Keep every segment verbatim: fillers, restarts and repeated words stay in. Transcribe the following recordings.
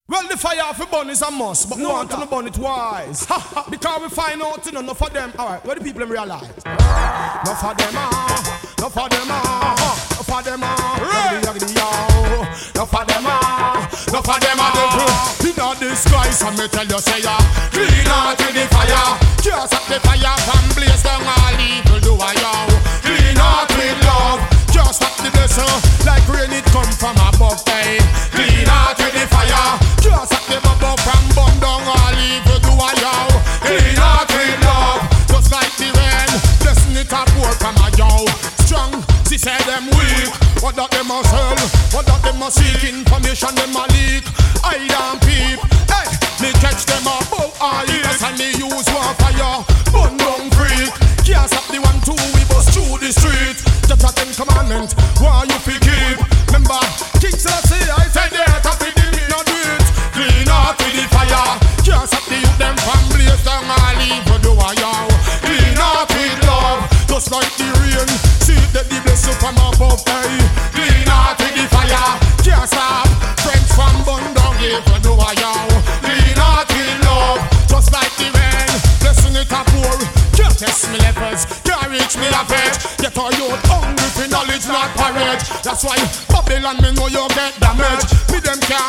Well, the fire for burn is a must, but no, we want to burn it wise. Because we find out enough of them. Alright, where the people them realize? Enough of them are, enough of them are, enough of them are, enough of them are, enough of them are. In a disguise, I me tell you, say ya, clean out with the fire. Cast up the fire from blaze down all evil do I yow. Clean out with love. Cast up the blessing like rain it come from above. Hey, clean out with the fire. Cast up the bubble from burn down all evil do I yow. Clean out with love. Just like the rain, blessing it up pour from a yow. Strong, she said them weak. What that them a sell? What that them a seek? Information them a leak. I don't peep. Hey, me catch them up. Oh, I yes, and me use one fire. Burn down freak. Can't stop the one two we bust through the street. Just a ten commandment. Why you fi keep? Remember, King Selassie I said that happy the me not do it. Clean out with the fire. Can't stop the youth them from blaze down all evil do I yow. Clean out with love. Just like the rain. See that the blessing from above. Hey, clean out with the fire. Can't stop. Friends from burn down evil do I yow. Clean out with love. Just like the rain. Blessing it up pour. Can't test me levels. Can't reach me a vet. Get all youth hungry for knowledge not parade. That's why Babylon me know you get damaged. Me them can't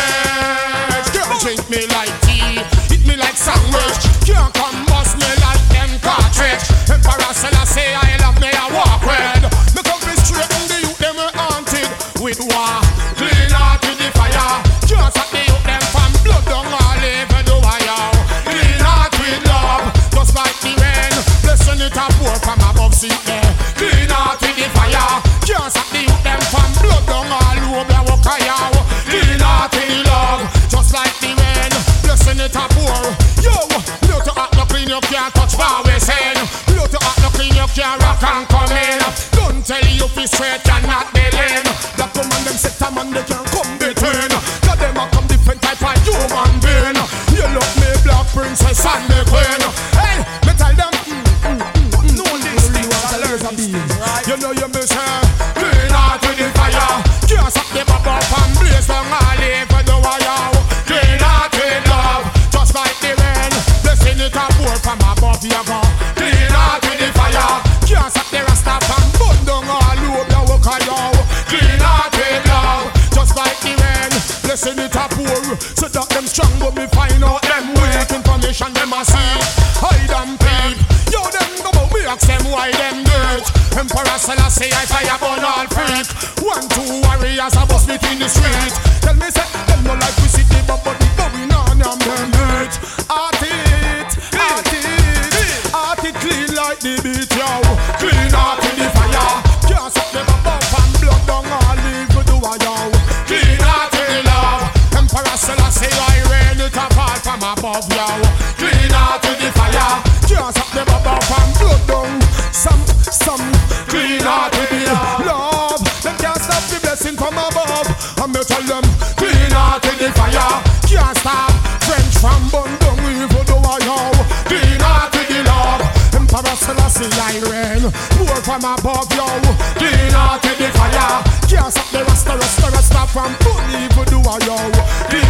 manage. Can't drink me like tea. Eat me like sandwich. Can't come bust me like them cartridge. Emperor Selassie I love me a walk with. Me come be straight and the youth them are haunted with war. Clean out with the fire. Can't stop the youth them from blood down all evil do I yow. Clean out with love. Just like the rain. Blessing it up pour from above see there. Clean out with the fire. Can't stop the youth them from blood down all over the walk I yow. Clean out with the love. Just like the rain. Blessing it up pour. Yo, you to act no clean you can't touch my waist hand. You to act no clean you can't rock and come in. Don't tell you fi straight and not the lane. That woman them set a man they can't come between. That them a come different type of human being. You love me black princess and the queen. Hey, me tell them mm, mm, mm, no this thing colors a beam. You know you miss her. Clean out with the fire. Can't stop the bubble from blaze down all evil do I yow. Clean out with love. Just like the rain. Blessing it up pour from above you go. Clean out with the fire. Can't stop the rasta from burn down all over the walk I yow. Clean out with love. Just like the rain. Blessing it up pour. So that them strong but me find out them weak. Information them a see. Hide and peep. Yo them go but we ask them why them dirt. Emperor Selassie I fire burn all freak. One two warriors a bust between the street. Tell me say them no like we see the bubble but we know them them hurt. Art it, art it, art it clean like the beat yo. Clean out with the fire. Can't stop them above and blood down all evil do I yow. Clean out with the love. Emperor Selassie I rain it a fall from above yo. Clean out with the fire. Can't stop them above and blood down. Some, some clean out with the love. Them can't stop the blessing from above. And me tell them clean out with the fire. Can't stop French from burn down evil do I yow. Clean out with the love. Emperor Selassie I rain pour from above yo. Clean out with the fire. Can't stop the rasta rasta rasta from burn evil do I yow.